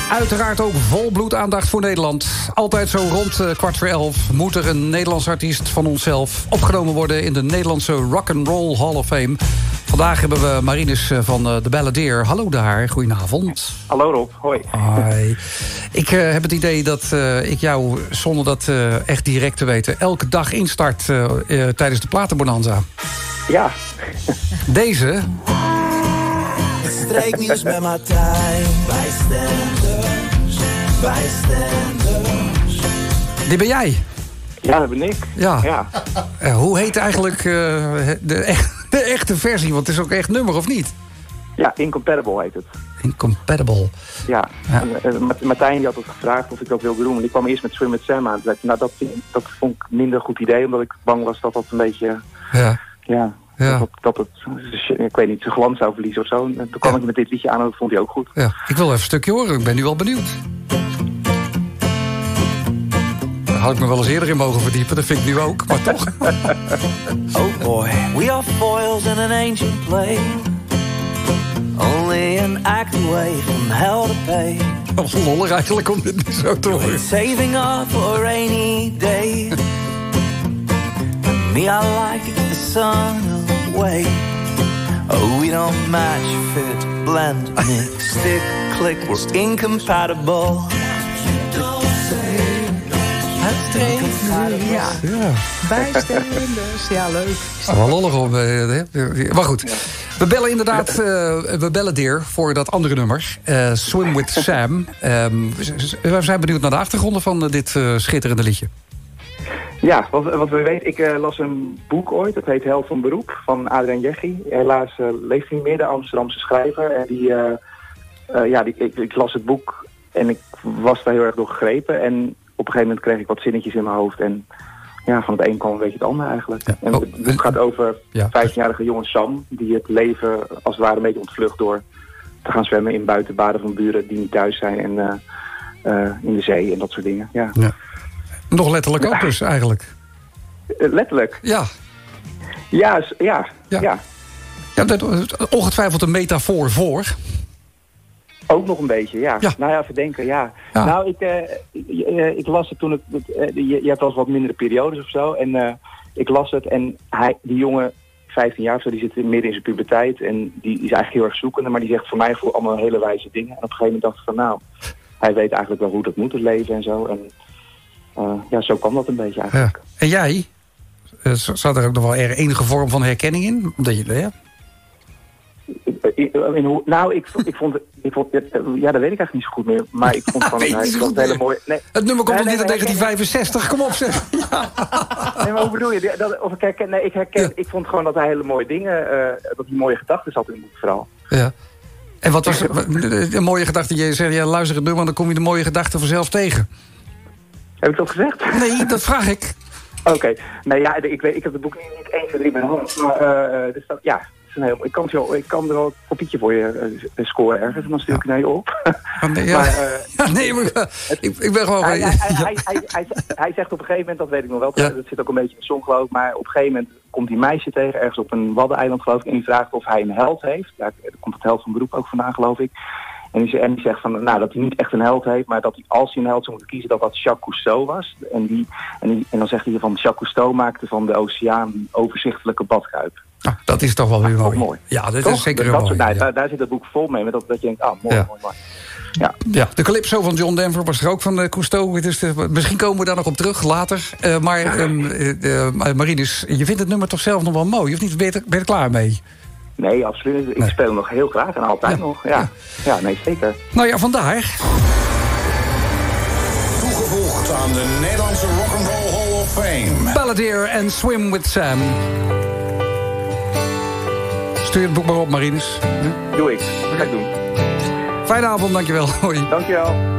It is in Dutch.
Uiteraard ook volbloed aandacht voor Nederland. Altijd zo rond 11:15 moet er een Nederlands artiest van onszelf opgenomen worden in de Nederlandse Rock'n'Roll Hall of Fame. Vandaag hebben we Marinus van de Balladeer. Hallo daar, goedenavond. Hallo Rob, hoi. Hoi. Ik heb het idee dat ik jou, zonder dat echt direct te weten, elke dag instart tijdens de platenbonanza. Ja. Deze. Streeknieuws met Martijn. Bijstanders. Dit ben jij. Ja, dat ben ik. Ja. Hoe heet eigenlijk de echte versie? Want het is ook echt nummer, of niet? Ja, Incompatible heet het. Incompatible. Ja. Martijn die had het gevraagd of ik dat wilde doen. En ik kwam eerst met Swim with Sam aan. Nou, dat vond ik minder goed idee. Omdat ik bang was dat dat een beetje... Ja. Dat het, ik weet niet, zijn glans zou verliezen of zo. En toen kwam ik met dit liedje aan en dat vond hij ook goed. Ja. Ik wil even een stukje horen, ik ben nu wel benieuwd. Daar had ik me wel eens eerder in mogen verdiepen, dat vind ik nu ook, maar toch. Oh boy, we are foils in an ancient play. Only an act away from hell to pay. Dat is lollig eigenlijk om dit niet zo te horen. Saving up for a rainy day. Me, I like to get the sun away. Oh, we don't match, fit, blend, mix, stick, click, we're incompatible. Ja. Bijstanders. Ja, leuk. Wel lollig om. Maar goed. We bellen inderdaad, we bellen Deer voor dat andere nummer. Swim with Sam. We zijn benieuwd naar de achtergronden van dit schitterende liedje. Ja, wat we weten, ik las een boek ooit, dat heet Held van Beroep, van Adriaan Jeggi. Helaas leeft hij niet meer, de Amsterdamse schrijver. En ik las het boek en ik was daar heel erg door gegrepen. En op een gegeven moment kreeg ik wat zinnetjes in mijn hoofd. En ja, van het een kwam een beetje het ander eigenlijk. Ja. En het boek gaat over 15-jarige jongen Sam, die het leven als het ware een beetje ontvlucht door te gaan zwemmen in buitenbaden van buren die niet thuis zijn. En in de zee en dat soort dingen, ja. Nog letterlijk ook dus, eigenlijk. Letterlijk? Ja. Ja. Ongetwijfeld een metafoor voor. Ook nog een beetje, ja. Nou ja, verdenken, ja. Nou, ik las het toen je hebt wel eens wat mindere periodes of zo. En ik las het en die jongen, 15 jaar of zo, die zit midden in zijn puberteit. En die is eigenlijk heel erg zoekende, maar die zegt voor mij voor allemaal hele wijze dingen. En op een gegeven moment dacht ik van, nou, hij weet eigenlijk wel hoe dat moet, het leven en zo. En zo kwam dat een beetje eigenlijk. Ja. En jij? Zat er ook nog wel enige vorm van herkenning in? Omdat je, ik vond ja, dat weet ik eigenlijk niet zo goed meer. Maar ik vond van het hele mooie. Nee. Het nummer komt nog niet uit 1965. Kom op, zeg. Nee, maar hoe bedoel je? Ik vond gewoon dat hij hele mooie dingen, dat hij mooie gedachten had in het boek vooral. Ja. En wat was een mooie gedachte? Je zegt, ja, luister het nummer, dan kom je de mooie gedachten vanzelf tegen. Heb ik dat gezegd? Nee, dat vraag ik. Oké. Nee, ja, ik heb het boek niet 1, 2, 3 bij de hand. Maar dus dat, ja, ik kan er wel een kopietje voor je scoren ergens. En dan stuur ik het naar je op. Ik ben gewoon... Hij zegt op een gegeven moment, dat weet ik nog wel, dat zit ook een beetje in de song geloof ik, maar op een gegeven moment komt die meisje tegen, ergens op een waddeneiland geloof ik, en die vraagt of hij een held heeft. Daar komt het held van beroep ook vandaan geloof ik. En die zegt van, nou, dat hij niet echt een held heeft, maar dat hij, als hij een held zou moeten kiezen, dat Jacques Cousteau was. En dan zegt hij van, Jacques Cousteau maakte van de oceaan een overzichtelijke badkuip. Ah, dat is toch wel weer mooi. Ja, dat is zeker mooi. Daar zit het boek vol mee, met dat je denkt, mooi. Ja, de Calypso van John Denver was er ook van Cousteau. Misschien komen we daar nog op terug, later. Marinus, je vindt het nummer toch zelf nog wel mooi? Of niet? Ben je er klaar mee? Nee, absoluut. Ik speel hem nog heel graag en altijd nog. Ja, nee, zeker. Nou ja, vandaar. Toegevoegd aan de Nederlandse Rock'n'Roll Hall of Fame. Balladeer en Swim with Sam. Stuur het boek maar op, Marinus. Doe ik. Dat ga ik doen. Fijne avond, dankjewel. Hoi. Dankjewel.